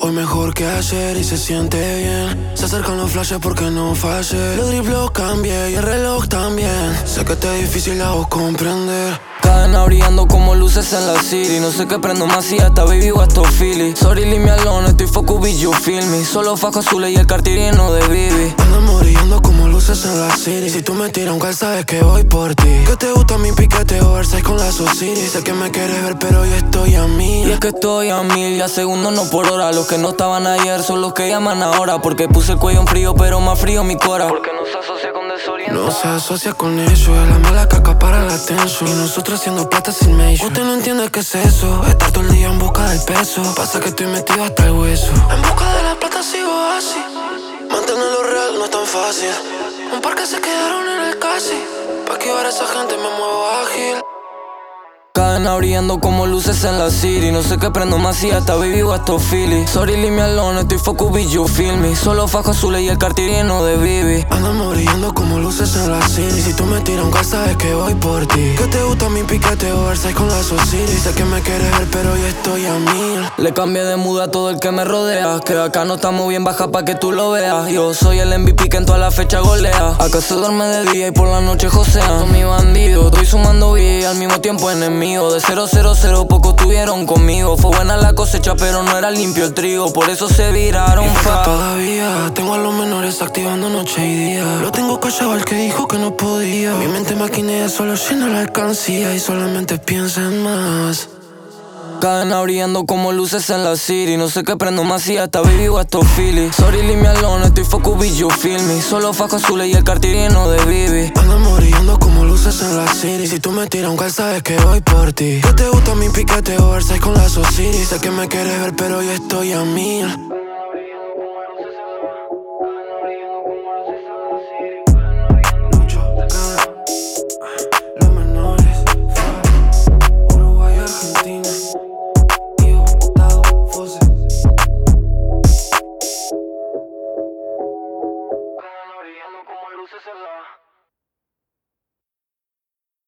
hoy mejor que ayer y se siente bien. Se acercan los flashes porque no fallé. Los driblos cambié y el reloj también. Sé que te es difícil a vos comprender. Cadena brillando como luces en la city. No sé qué prendo más si hasta baby o hasta Philly. Sorry, leave me alone, estoy focus, bitch, you feel me. Solo fajo azules y el Cartier lleno de BB. Andamos brillando como luces en la city. Si tú me tiras un cal, sabes que voy por ti. Que te gusta mi piquete Oversize con la Society. Sé que me quieres ver pero yo estoy a mí. Y es que estoy a 1000 y a segundos no por hora. Los que no estaban ayer son los que llaman ahora. Porque puse el cuello en frío pero más frío mi cora. Porque no se asocia con desorientado. No se asocia con eso, es la mala caca para la tensión. Y nosotros haciendo plata sin medio. Usted no entiende qué es eso, estar todo el día en busca del peso. Pasa que estoy metido hasta el hueso. En busca de la plata sigo así. Mantenerlo real no es tan fácil. Un par que se quedaron en el casi. Pa' esquivar a esa gente me muevo ágil. Cadena brillando como luces en la city. No sé qué prendo más si hasta baby o hasta Philly. Sorry, leave me alone, estoy focus, bitch, you feel me. Solo fajo azules y el Cartier lleno de BB. Andamos brillando como luces en la city. Si tú me tiras un cal, sabes que voy por ti. Que te gusta mi piquete Oversize con la Society. Sé que me quieres ver pero yo estoy a 1000. Le cambié de mood a todo el que me rodea. Que acá no estamos bien, baja pa' que tú lo veas. Yo soy el MVP que en toda la fecha golea. Acá se duerme de día y por la noche josea. Con mi bandido, estoy sumando vida y al mismo tiempo enemigo. De 0-0-0 pocos tuvieron conmigo. Fue buena la cosecha pero no era limpio el trigo. Por eso se viraron fa. Todavía tengo a los menores activando noche y día. Lo tengo callado al que dijo que no podía. Mi mente maquinea, solo llena la alcancía. Y solamente piensa en más. Cadena brillando como luces en la city. No sé qué prendo más si hasta baby o hasta Philly. Sorry, leave me alone, estoy focus, bitch, you feel me. Solo fajo azules y el Cartier lleno de BB. Andamos brillando como luces en la city. Si tú me tiras un cal, sabes que voy por ti. Que te gusta mi piquete Oversize con la Society. Sé que me quieres ver pero yo estoy a 1000.